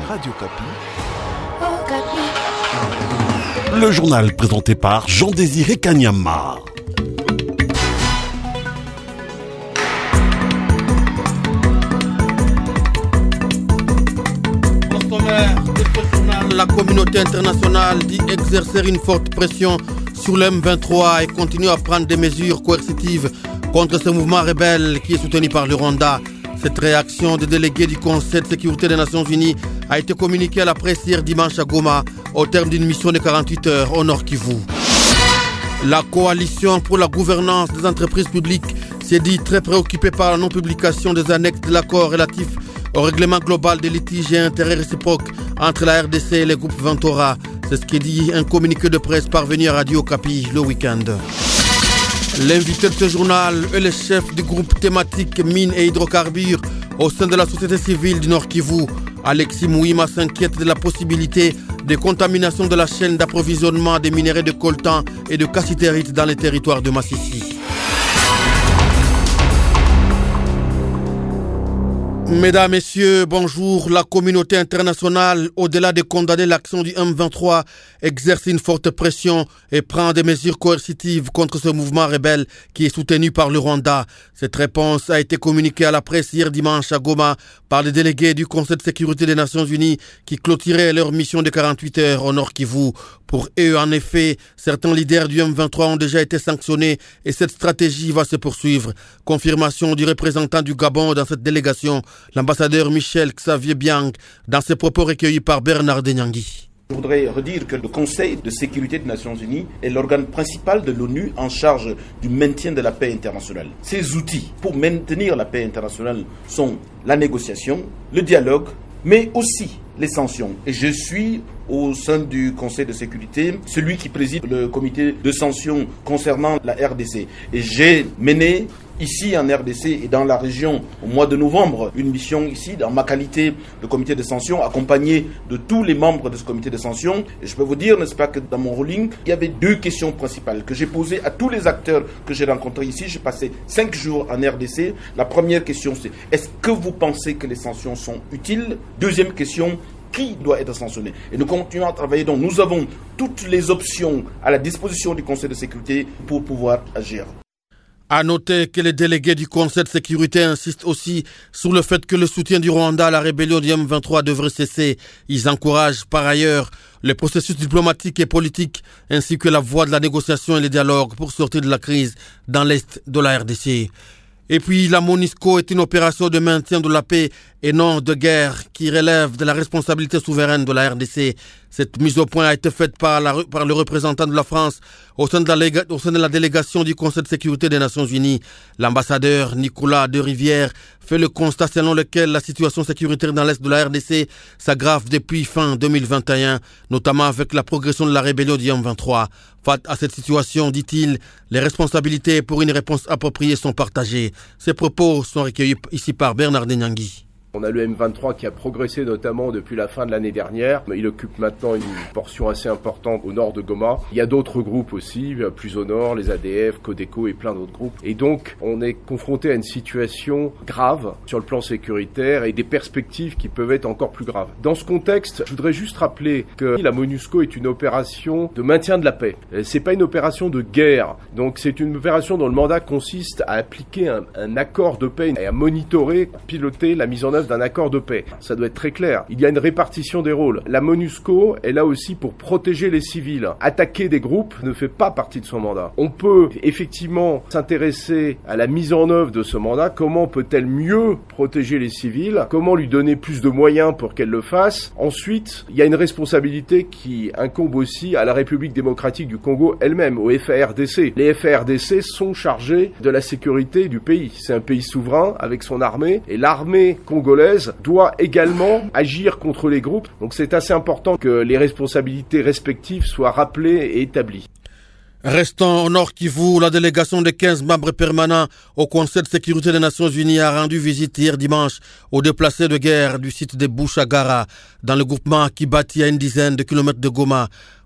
Radio Kapi. Le journal présenté par Jean-Désiré Kanyama. La communauté internationale dit exercer une forte pression sur le M23 et continue à prendre des mesures coercitives contre ce mouvement rebelle qui est soutenu par le Rwanda. Cette réaction des délégués du Conseil de sécurité des Nations Unies a été communiquée à la presse hier dimanche à Goma au terme d'une mission de 48 heures au Nord Kivu. La coalition pour la gouvernance des entreprises publiques s'est dit très préoccupée par la non-publication des annexes de l'accord relatif au règlement global des litiges et intérêts réciproques entre la RDC et les groupes Ventura. C'est ce qui dit un communiqué de presse parvenu à Radio Kapi le week-end. L'invité de ce journal est le chef du groupe thématique mines et hydrocarbures au sein de la société civile du Nord Kivu. Alexis Mouima s'inquiète de la possibilité de contamination de la chaîne d'approvisionnement des minerais de coltan et de cassitérite dans les territoires de Massissi. Mesdames, Messieurs, bonjour. La communauté internationale, au-delà de condamner l'action du M23, exerce une forte pression et prend des mesures coercitives contre ce mouvement rebelle qui est soutenu par le Rwanda. Cette réponse a été communiquée à la presse hier dimanche à Goma par les délégués du Conseil de sécurité des Nations Unies qui clôturaient leur mission de 48 heures au Nord Kivu. Pour eux, en effet, certains leaders du M23 ont déjà été sanctionnés et cette stratégie va se poursuivre. Confirmation du représentant du Gabon dans cette délégation, l'ambassadeur Michel Xavier Biang, dans ses propos recueillis par Bernard Denyangui. Je voudrais redire que le Conseil de sécurité des Nations Unies est l'organe principal de l'ONU en charge du maintien de la paix internationale. Ces outils pour maintenir la paix internationale sont la négociation, le dialogue, mais aussi les sanctions. Et je suis au sein du Conseil de sécurité celui qui préside le comité de sanctions concernant la RDC. Et j'ai mené ici en RDC et dans la région au mois de novembre une mission ici dans ma qualité de comité de sanctions accompagné de tous les membres de ce comité de sanctions. Et je peux vous dire, n'est-ce pas, que dans mon ruling, il y avait deux questions principales que j'ai posées à tous les acteurs que j'ai rencontrés ici. J'ai passé 5 jours en RDC. La première question, c'est: est-ce que vous pensez que les sanctions sont utiles? Deuxième question: qui doit être sanctionné? Et nous continuons à travailler. Donc nous avons toutes les options à la disposition du Conseil de sécurité pour pouvoir agir. À noter que les délégués du Conseil de sécurité insistent aussi sur le fait que le soutien du Rwanda à la rébellion du M23 devrait cesser. Ils encouragent par ailleurs le processus diplomatique et politique ainsi que la voie de la négociation et le dialogue pour sortir de la crise dans l'est de la RDC. Et puis la MONUSCO est une opération de maintien de la paix et non de guerre qui relève de la responsabilité souveraine de la RDC. Cette mise au point a été faite par le représentant de la France au sein de la délégation du Conseil de sécurité des Nations Unies. L'ambassadeur Nicolas de Rivière fait le constat selon lequel la situation sécuritaire dans l'est de la RDC s'aggrave depuis fin 2021, notamment avec la progression de la rébellion du M23. Face à cette situation, dit-il, les responsabilités pour une réponse appropriée sont partagées. Ces propos sont recueillis ici par Bernard Denyangui. On a le M23 qui a progressé notamment depuis la fin de l'année dernière. Il occupe maintenant une portion assez importante au nord de Goma. Il y a d'autres groupes aussi, plus au nord, les ADF, Codeco et plein d'autres groupes. Et donc, on est confronté à une situation grave sur le plan sécuritaire et des perspectives qui peuvent être encore plus graves. Dans ce contexte, je voudrais juste rappeler que la MONUSCO est une opération de maintien de la paix. C'est pas une opération de guerre. Donc, c'est une opération dont le mandat consiste à appliquer un accord de paix et à monitorer, piloter la mise en œuvre d'un accord de paix. Ça doit être très clair. Il y a une répartition des rôles. La MONUSCO est là aussi pour protéger les civils. Attaquer des groupes ne fait pas partie de son mandat. On peut effectivement s'intéresser à la mise en œuvre de ce mandat. Comment peut-elle mieux protéger les civils? Comment lui donner plus de moyens pour qu'elle le fasse? Ensuite, il y a une responsabilité qui incombe aussi à la République démocratique du Congo elle-même, au FARDC. Les FARDC sont chargés de la sécurité du pays. C'est un pays souverain avec son armée et l'armée congolaise doit également agir contre les groupes. Donc c'est assez important que les responsabilités respectives soient rappelées et établies. Restant au Nord Kivu, la délégation de 15 membres permanents au Conseil de sécurité des Nations Unies a rendu visite hier dimanche aux déplacés de guerre du site de Bouchagara, dans le groupement qui bâtit à une dizaine de kilomètres de Goma.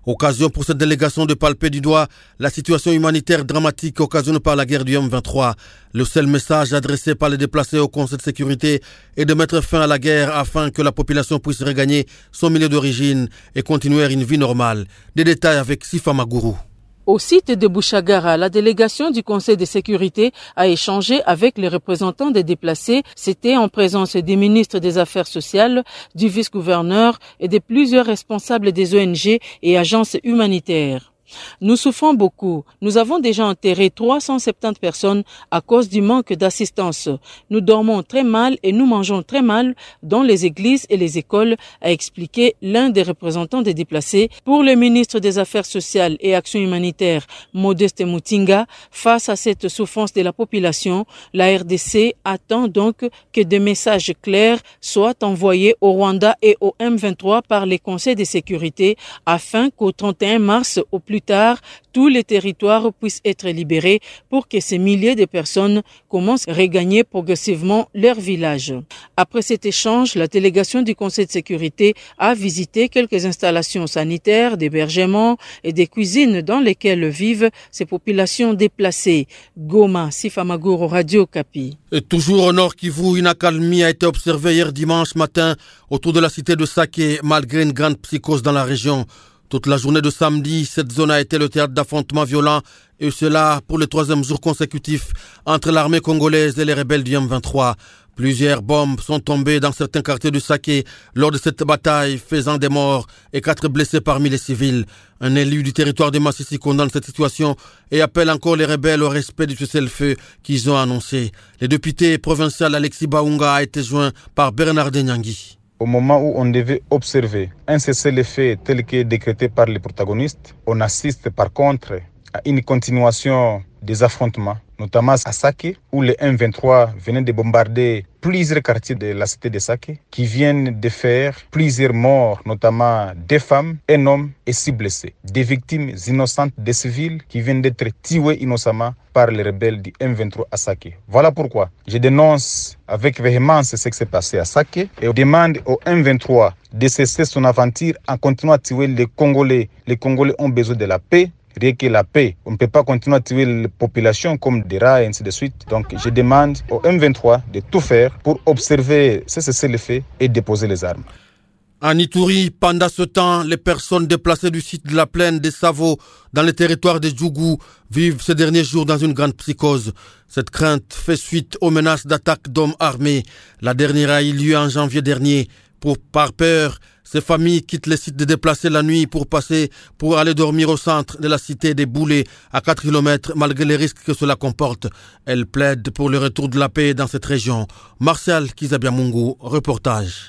Occasion pour cette délégation de palper du doigt la situation humanitaire dramatique occasionnée par la guerre du M23. Le seul message adressé par les déplacés au Conseil de sécurité est de mettre fin à la guerre afin que la population puisse regagner son milieu d'origine et continuer une vie normale. Des détails avec Sifa Magourou. Au site de Bouchagara, la délégation du Conseil de sécurité a échangé avec les représentants des déplacés. C'était en présence des ministres des Affaires sociales, du vice-gouverneur et de plusieurs responsables des ONG et agences humanitaires. Nous souffrons beaucoup. Nous avons déjà enterré 370 personnes à cause du manque d'assistance. Nous dormons très mal et nous mangeons très mal dans les églises et les écoles, a expliqué l'un des représentants des déplacés. Pour le ministre des Affaires sociales et Action humanitaire, Modeste Mutinga, face à cette souffrance de la population, la RDC attend donc que des messages clairs soient envoyés au Rwanda et au M23 par les conseils de sécurité afin qu'au 31 mars, au plus tard, tous les territoires puissent être libérés pour que ces milliers de personnes commencent à regagner progressivement leur village. Après cet échange, la délégation du Conseil de sécurité a visité quelques installations sanitaires, d'hébergement et des cuisines dans lesquelles vivent ces populations déplacées. Goma, Sifa Magourou, Radio Okapi. Et toujours au nord Kivu, une accalmie a été observée hier dimanche matin autour de la cité de Sake, malgré une grande psychose dans la région. Toute la journée de samedi, cette zone a été le théâtre d'affrontements violents, et cela pour le 3e jour consécutif entre l'armée congolaise et les rebelles du M23. Plusieurs bombes sont tombées dans certains quartiers de Sake lors de cette bataille, faisant des morts et 4 blessés parmi les civils. Un élu du territoire de Massissi condamne cette situation et appelle encore les rebelles au respect du cessez-le-feu qu'ils ont annoncé. Le député provincial Alexis Baunga a été joint par Bernard Nyangui. Au moment où on devait observer un cessez-le-feu tel que décrété par les protagonistes, on assiste par contre à une continuation des affrontements, notamment à Sake, où les M23 venaient de bombarder plusieurs quartiers de la cité de Sake, qui viennent de faire plusieurs morts, notamment des femmes, un homme et 6 blessés. Des victimes innocentes, des civils qui viennent d'être tués innocemment par les rebelles du M23 à Sake. Voilà pourquoi je dénonce avec véhémence ce qui s'est passé à Sake et demande au M23 de cesser son aventure en continuant à tuer les Congolais. Les Congolais ont besoin de la paix. Rien que la paix, on ne peut pas continuer à tuer les populations comme des rats et ainsi de suite. Donc je demande au M23 de tout faire pour observer ce cessez-le-feu et déposer les armes. En Ituri, pendant ce temps, les personnes déplacées du site de la plaine des Savo dans le territoire de Djougou vivent ces derniers jours dans une grande psychose. Cette crainte fait suite aux menaces d'attaque d'hommes armés. La dernière a eu lieu en janvier dernier. Par peur, ces familles quittent les sites de déplacés la nuit pour aller dormir au centre de la cité des Boulets, à 4 km, malgré les risques que cela comporte. Elles plaident pour le retour de la paix dans cette région. Martial Kizabiamungu, reportage.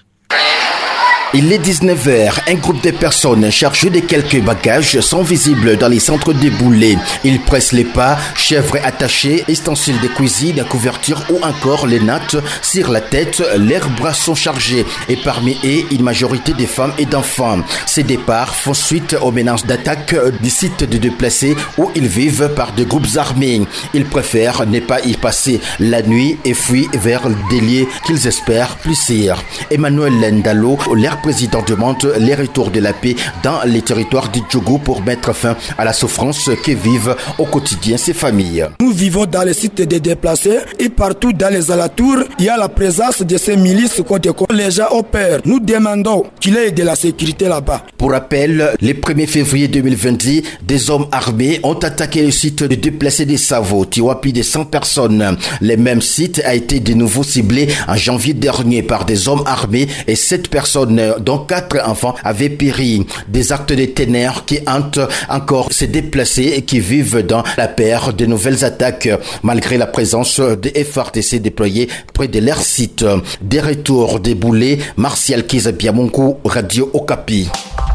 Il est 19h. Un groupe de personnes chargées de quelques bagages sont visibles dans les centres déboulés. Ils pressent les pas, chèvres attachées, ustensiles de cuisine, couvertures ou encore les nattes sur la tête. Leurs bras sont chargés et parmi eux, une majorité de femmes et d'enfants. Ces départs font suite aux menaces d'attaque du site de déplacés où ils vivent par des groupes armés. Ils préfèrent ne pas y passer la nuit et fuient vers des lieux qu'ils espèrent plus sûrs. Emmanuel Lendalo, leur président demande les retours de la paix dans les territoires du Djougou pour mettre fin à la souffrance que vivent au quotidien ces familles. Nous vivons dans les sites des déplacés et partout dans les alentours, il y a la présence de ces milices contre les gens opèrent. Nous demandons qu'il y ait de la sécurité là-bas. Pour rappel, le 1er février 2020, des hommes armés ont attaqué le site de déplacés des Savo, tuant plus de 100 personnes. Le même site a été de nouveau ciblé en janvier dernier par des hommes armés et 7 personnes dont 4 enfants avaient péri. Des actes de ténèbres qui hantent encore ces déplacés et qui vivent dans la peur de nouvelles attaques, malgré la présence des FARDC déployés près de leur site. Des retours des Boulets, Martial Kizabiamungu, Radio Okapi.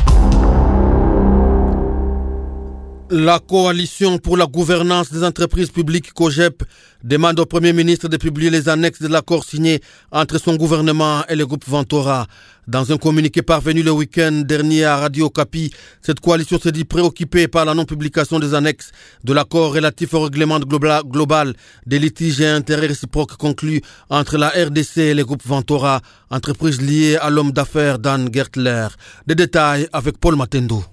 La coalition pour la gouvernance des entreprises publiques COGEP demande au Premier ministre de publier les annexes de l'accord signé entre son gouvernement et le groupe Ventura. Dans un communiqué parvenu le week-end dernier à Radio Okapi, cette coalition se dit préoccupée par la non-publication des annexes de l'accord relatif au règlement global des litiges et intérêts réciproques conclus entre la RDC et le groupe Ventura, entreprise liée à l'homme d'affaires Dan Gertler. Des détails avec Paul Matendo.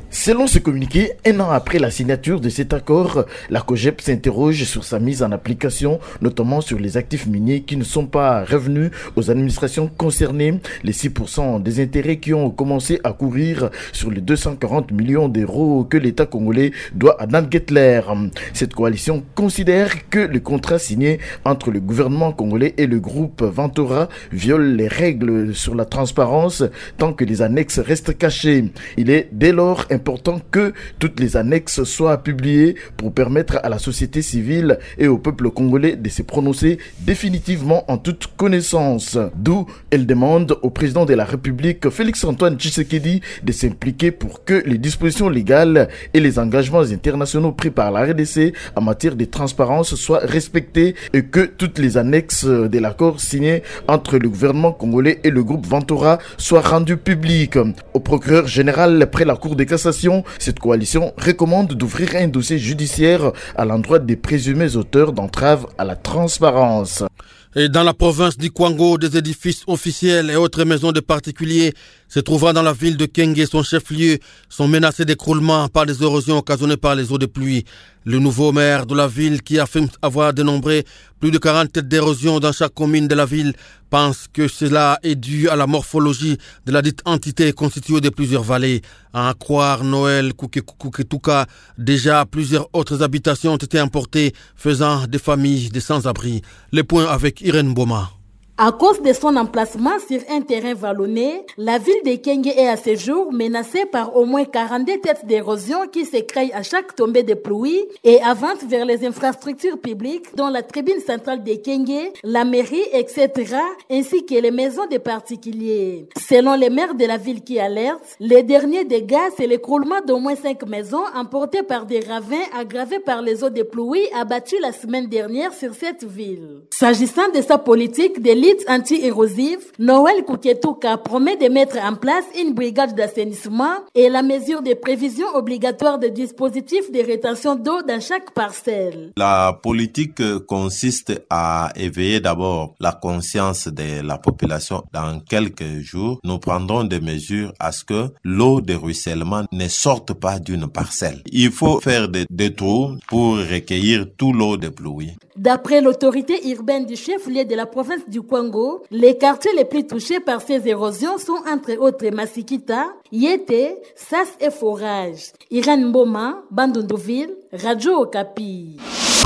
Selon ce communiqué, un an après la signature de cet accord, la COGEP s'interroge sur sa mise en application, notamment sur les actifs miniers qui ne sont pas revenus aux administrations concernées, les 6% des intérêts qui ont commencé à courir sur les 240 millions d'euros que l'État congolais doit à Dan Gettler. Cette coalition considère que le contrat signé entre le gouvernement congolais et le groupe Ventura viole les règles sur la transparence tant que les annexes restent cachées. Il est dès lors important que toutes les annexes soient publiées pour permettre à la société civile et au peuple congolais de se prononcer définitivement en toute connaissance. D'où elle demande au président de la République, Félix-Antoine Tshisekedi, de s'impliquer pour que les dispositions légales et les engagements internationaux pris par la RDC en matière de transparence soient respectés et que toutes les annexes de l'accord signé entre le gouvernement congolais et le groupe Ventura soient rendues publiques. Au procureur général près la Cour de cassation, cette coalition recommande d'ouvrir un dossier judiciaire à l'endroit des présumés auteurs d'entraves à la transparence. Et dans la province du Kwango, des édifices officiels et autres maisons de particuliers se trouvant dans la ville de Kenge, son chef-lieu, sont menacés d'écroulement par des érosions occasionnées par les eaux de pluie. Le nouveau maire de la ville, qui affirme avoir dénombré plus de 40 têtes d'érosion dans chaque commune de la ville, pense que cela est dû à la morphologie de la dite entité constituée de plusieurs vallées. À en croire Noël Kuketuka, déjà plusieurs autres habitations ont été importées, faisant des familles des sans-abri. Les points avec Irène Boma. À cause de son emplacement sur un terrain vallonné, la ville de Kenge est à ce jour menacée par au moins 42 têtes d'érosion qui s'écrasent à chaque tombée de pluie et avancent vers les infrastructures publiques dont la tribune centrale de Kenge, la mairie, etc., ainsi que les maisons des particuliers. Selon les maires de la ville qui alertent, les derniers dégâts, c'est l'écroulement d'au moins 5 maisons emportées par des ravins aggravés par les eaux de pluie abattues la semaine dernière sur cette ville. S'agissant de sa politique de anti-érosive, Noël Kuketuka promet de mettre en place une brigade d'assainissement et la mesure de prévision obligatoire de dispositifs de rétention d'eau dans chaque parcelle. La politique consiste à éveiller d'abord la conscience de la population. Dans quelques jours, nous prendrons des mesures à ce que l'eau de ruissellement ne sorte pas d'une parcelle. Il faut faire des trous pour recueillir toute l'eau de pluie. D'après l'autorité urbaine du chef-lieu de la province du Kwango, les quartiers les plus touchés par ces érosions sont entre autres Masikita, Yete, Sas et Forage. Irène Mboma, Bandunduville, Radio Okapi.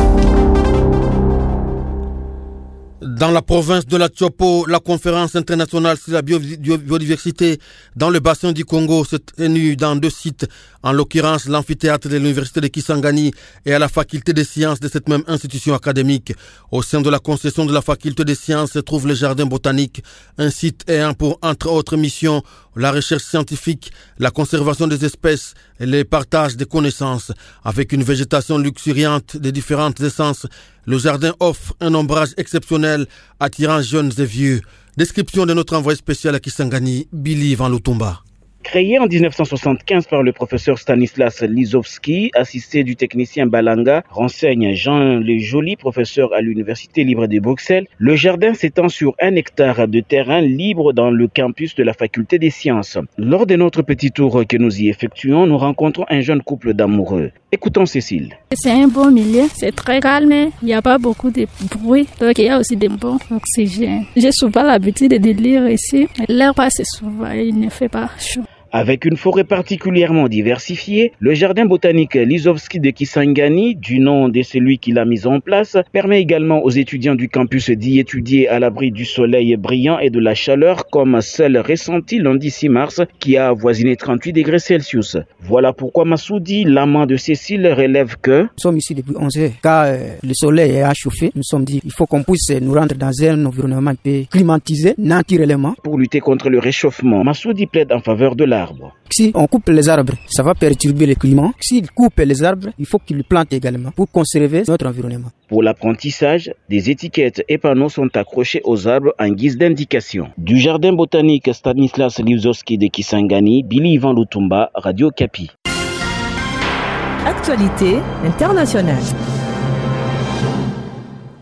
Dans la province de la Tchopo, la conférence internationale sur la biodiversité dans le bassin du Congo s'est tenue dans 2 sites, en l'occurrence l'amphithéâtre de l'université de Kisangani et à la faculté des sciences de cette même institution académique. Au sein de la concession de la faculté des sciences se trouve le jardin botanique, un site ayant pour entre autres missions la recherche scientifique, la conservation des espèces et le partage des connaissances. Avec une végétation luxuriante de différentes essences, le jardin offre un ombrage exceptionnel, attirant jeunes et vieux. Description de notre envoyé spécial à Kisangani, Billy Van Lutumba. Créé en 1975 par le professeur Stanislas Lizowski, assisté du technicien Balanga, renseigne Jean Le Joli, professeur à l'Université libre de Bruxelles, le jardin s'étend sur 1 hectare de terrain libre dans le campus de la faculté des sciences. Lors de notre petit tour que nous y effectuons, nous rencontrons un jeune couple d'amoureux. Écoutons Cécile. C'est un bon milieu, c'est très calme, il n'y a pas beaucoup de bruit, donc il y a aussi de bons oxygènes. J'ai souvent l'habitude de lire ici, l'air passe souvent, il ne fait pas chaud. Avec une forêt particulièrement diversifiée, le jardin botanique Lizowski de Kisangani, du nom de celui qui l'a mis en place, permet également aux étudiants du campus d'y étudier à l'abri du soleil brillant et de la chaleur comme celle ressentie lundi 6 mars qui a avoisiné 38 degrés Celsius. Voilà pourquoi Massoudi, l'amant de Cécile, relève que... Nous sommes ici depuis 11 heures, car le soleil a chauffé. Nous sommes dit il faut qu'on puisse nous rendre dans un environnement un peu climatisé, naturellement. Pour lutter contre le réchauffement, Massoudi plaide en faveur de l'arbre. Si on coupe les arbres, ça va perturber le climat. S'il coupe les arbres, il faut qu'il plante également pour conserver notre environnement. Pour l'apprentissage, des étiquettes et panneaux sont accrochés aux arbres en guise d'indication. Du jardin botanique Stanislas Lizowski de Kisangani, Billy Van Lutumba, Radio Okapi. Actualité internationale.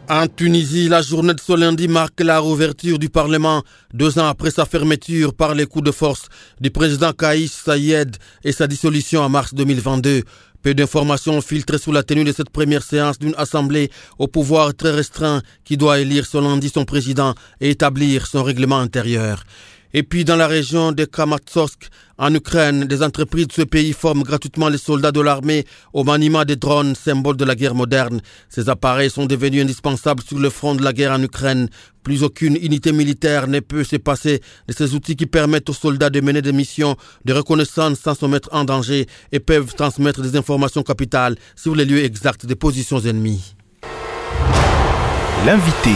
En Tunisie, la journée de ce lundi marque la réouverture du Parlement 2 ans après sa fermeture par les coups de force du président Kais Saied et sa dissolution en mars 2022. Peu d'informations filtrées sous la tenue de cette première séance d'une assemblée au pouvoir très restreint qui doit élire ce lundi son président et établir son règlement intérieur. Et puis dans la région de Kramatorsk, en Ukraine, des entreprises de ce pays forment gratuitement les soldats de l'armée au maniement des drones, symbole de la guerre moderne. Ces appareils sont devenus indispensables sur le front de la guerre en Ukraine. Plus aucune unité militaire ne peut se passer de ces outils qui permettent aux soldats de mener des missions de reconnaissance sans se mettre en danger et peuvent transmettre des informations capitales sur les lieux exacts des positions ennemies. L'invité.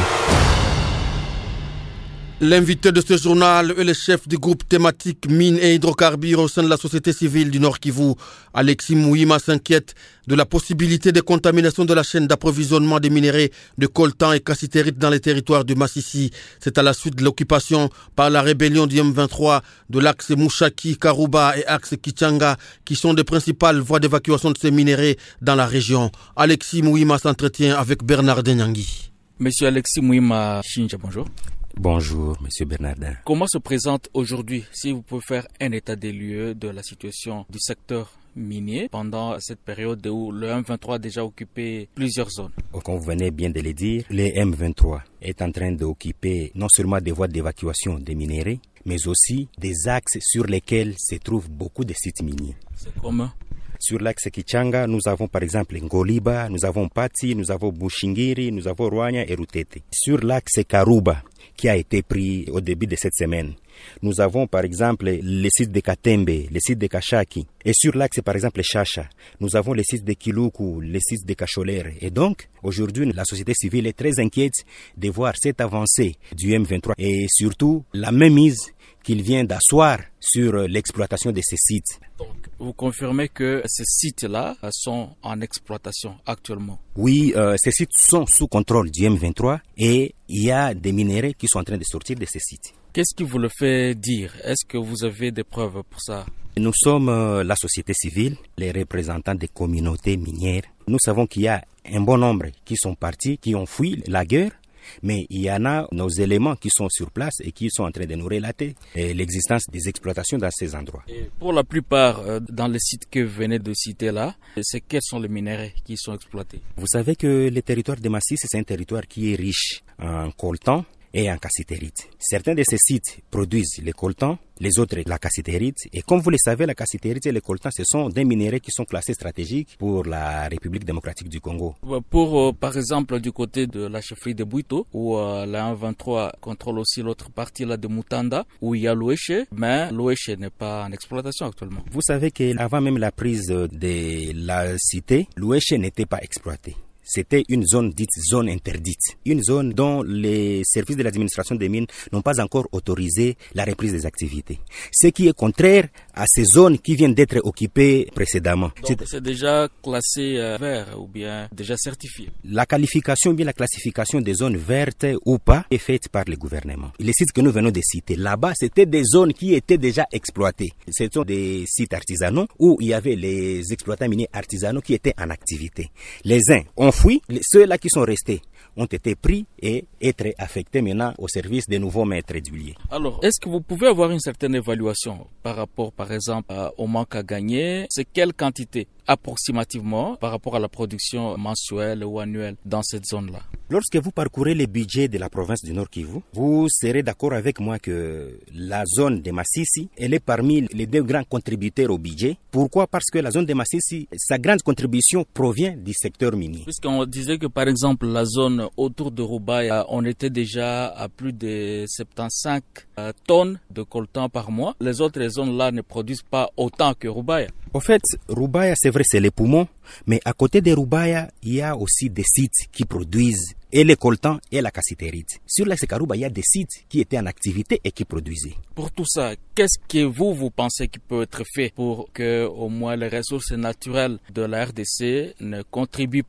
L'invité de ce journal est le chef du groupe thématique mines et hydrocarbures au sein de la société civile du Nord Kivu. Alexis Mouima s'inquiète de la possibilité de contamination de la chaîne d'approvisionnement des minerais de coltan et cassitérite dans les territoires du Massissi. C'est à la suite de l'occupation par la rébellion du M23 de l'axe Mouchaki, Karouba et axe Kichanga qui sont des principales voies d'évacuation de ces minerais dans la région. Alexis Mouima s'entretient avec Bernard Denyangui. Monsieur Alexis Mouima Chinja, bonjour. Bonjour, Monsieur Bernardin. Comment se présente aujourd'hui, si vous pouvez faire un état des lieux de la situation du secteur minier pendant cette période où le M23 a déjà occupé plusieurs zones? Comme vous venez bien de le dire, le M23 est en train d'occuper non seulement des voies d'évacuation des minéraux, mais aussi des axes sur lesquels se trouvent beaucoup de sites miniers. C'est comment? Sur l'axe Kichanga, nous avons par exemple Ngoliba, nous avons Pati, nous avons Bushingiri, nous avons Rwanya et Rutete. Sur l'axe Karouba, qui a été pris au début de cette semaine, nous avons par exemple les sites de Katembe, les sites de Kachaki. Et sur l'axe par exemple Chacha, nous avons les sites de Kiluku, les sites de Kacholère. Et donc, aujourd'hui, la société civile est très inquiète de voir cette avancée du M23 et surtout la mainmise qu'il vient d'asseoir sur l'exploitation de ces sites. Donc, vous confirmez que ces sites-là sont en exploitation actuellement? Oui, ces sites sont sous contrôle du M23 et il y a des minéraux qui sont en train de sortir de ces sites. Qu'est-ce qui vous le fait dire? Est-ce que vous avez des preuves pour ça? Nous sommes la société civile, les représentants des communautés minières. Nous savons qu'il y a un bon nombre qui sont partis, qui ont fui la guerre. Mais il y en a nos éléments qui sont sur place et qui sont en train de nous relater l'existence des exploitations dans ces endroits. Et pour la plupart, dans les sites que vous venez de citer là, quels sont les minéraux qui sont exploités? Vous savez que le territoire de Massissi, c'est un territoire qui est riche en coltan et en cassitérite. Certains de ces sites produisent le coltan, les autres la cassitérite. Et comme vous le savez, la cassitérite et le coltan, ce sont des minéraux qui sont classés stratégiques pour la République démocratique du Congo. Pour, par exemple, du côté de la chefferie de Bouito, où la M23 contrôle aussi l'autre partie là de Mutanda, où il y a l'Ouéché, mais l'Ouéché n'est pas en exploitation actuellement. Vous savez qu'avant même la prise de la cité, l'Ouéché n'était pas exploité. C'était une zone dite zone interdite, une zone dont les services de l'administration des mines n'ont pas encore autorisé la reprise des activités. Ce qui est contraire à ces zones qui viennent d'être occupées précédemment. Donc c'est déjà classé vert ou bien déjà certifié? La qualification ou bien la classification des zones vertes ou pas est faite par le gouvernement. Les sites que nous venons de citer, là-bas, c'était des zones qui étaient déjà exploitées. Ce sont des sites artisanaux où il y avait les exploitants miniers artisanaux qui étaient en activité. Les uns ont fui, ceux-là qui sont restés ont été pris et être affectés maintenant au service des nouveaux maîtres d'huiliers. Alors, est-ce que vous pouvez avoir une certaine évaluation par rapport, par exemple, au manque à gagner? C'est quelle quantité approximativement par rapport à la production mensuelle ou annuelle dans cette zone-là? Lorsque vous parcourez le budget de la province du Nord Kivu, vous serez d'accord avec moi que la zone de Massissi, elle est parmi les 2 grands contributeurs au budget. Pourquoi? Parce que la zone de Massissi, sa grande contribution provient du secteur minier. Puisqu'on disait que par exemple la zone autour de Roubaïa, on était déjà à plus de 75 tonnes de coltan par mois. Les autres zones là ne produisent pas autant que Roubaïa. En fait, Roubaïa, c'est vrai, c'est les poumons, mais à côté de Roubaïa, il y a aussi des sites qui produisent et le coltan et la cassitérite. Sur l'axe Karouba, il y a des sites qui étaient en activité et qui produisaient. Pour tout ça, qu'est-ce que vous pensez qui peut être fait pour que au moins les ressources naturelles de la RDC ne contribuent pas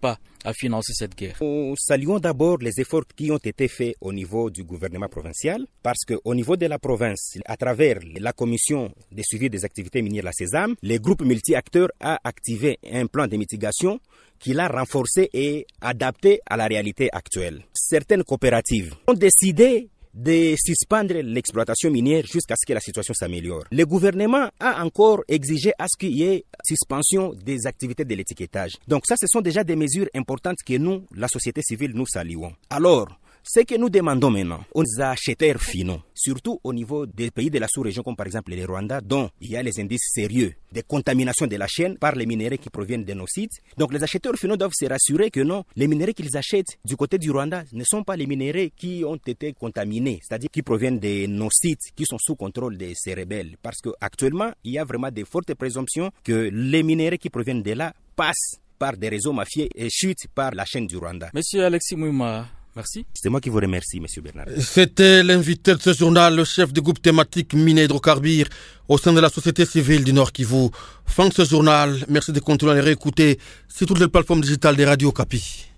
à financer cette guerre. Nous saluons d'abord les efforts qui ont été faits au niveau du gouvernement provincial, parce qu'au niveau de la province, à travers la commission de suivi des activités minières, la CESAM, les groupes multi-acteurs a activé un plan de mitigation qu'il a renforcé et adapté à la réalité actuelle. Certaines coopératives ont décidé de suspendre l'exploitation minière jusqu'à ce que la situation s'améliore. Le gouvernement a encore exigé à ce qu'il y ait suspension des activités de l'étiquetage. Donc ça, ce sont déjà des mesures importantes que nous, la société civile, nous saluons. Alors, ce que nous demandons maintenant aux acheteurs finaux, surtout au niveau des pays de la sous-région comme par exemple le Rwanda, dont il y a les indices sérieux de contamination de la chaîne par les minéraux qui proviennent de nos sites. Donc les acheteurs finaux doivent se rassurer que non, les minéraux qu'ils achètent du côté du Rwanda ne sont pas les minéraux qui ont été contaminés, c'est-à-dire qui proviennent de nos sites qui sont sous contrôle de ces rebelles. Parce qu'actuellement, il y a vraiment de fortes présomptions que les minéraux qui proviennent de là passent par des réseaux mafieux et chutent par la chaîne du Rwanda. Monsieur Alexis Mouima, merci. C'est moi qui vous remercie, Monsieur Bernard. C'était l'invité de ce journal, le chef du groupe thématique mine et hydrocarbures au sein de la société civile du Nord Kivu. Fin de ce journal. Merci de continuer à les réécouter sur toutes les plateformes digitales des radios Okapi.